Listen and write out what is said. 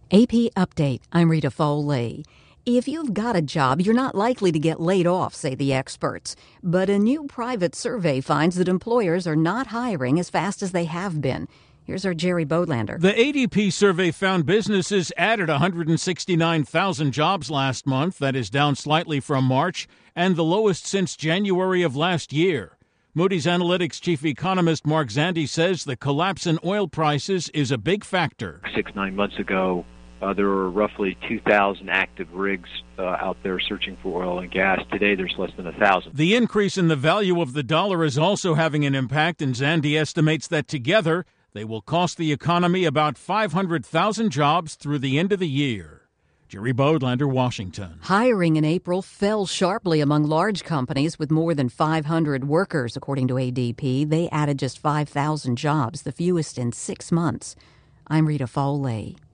AP Update. I'm Rita Foley. If you've got a job, you're not likely to get laid off, say the experts. But a new private survey finds that employers are not hiring as fast as they have been. Here's our Jerry Bodlander. The ADP survey found businesses added 169,000 jobs last month. That is down slightly from March and the lowest since January of last year. Moody's Analytics chief economist Mark Zandi says the collapse in oil prices is a big factor. 6-9 months ago, there were roughly 2,000 active rigs out there searching for oil and gas. Today, there's less than 1,000. The increase in the value of the dollar is also having an impact, and Zandi estimates that together they will cost the economy about 500,000 jobs through the end of the year. Jerry Bodlander, Washington. Hiring in April fell sharply among large companies with more than 500 workers, according to ADP. They added just 5,000 jobs, the fewest in 6 months. I'm Rita Foley.